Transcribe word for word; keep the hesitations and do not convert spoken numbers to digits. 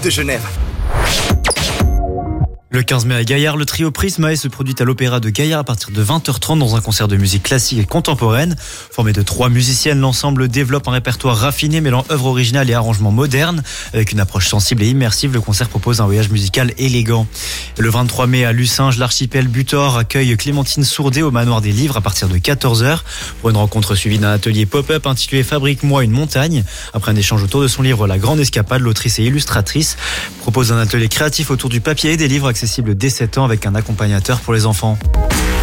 de Genève. Le quinze mai à Gaillard, le trio Prismae se produit à l'Opéra de Gaillard à partir de vingt heures trente dans un concert de musique classique et contemporaine. Formé de trois musiciennes, l'ensemble développe un répertoire raffiné mêlant œuvres originales et arrangements modernes. Avec une approche sensible et immersive, le concert propose un voyage musical élégant. Le vingt-trois mai à Lucinge, l'archipel Butor accueille Clémentine Sourdet au Manoir des Livres à partir de quatorze heures pour une rencontre suivie d'un atelier pop-up intitulé Fabrique-moi une montagne. Après un échange autour de son livre La Grande Escapade, l'autrice et illustratrice propose un atelier créatif autour du papier et des livres accessibles dès sept ans avec un accompagnateur pour les enfants.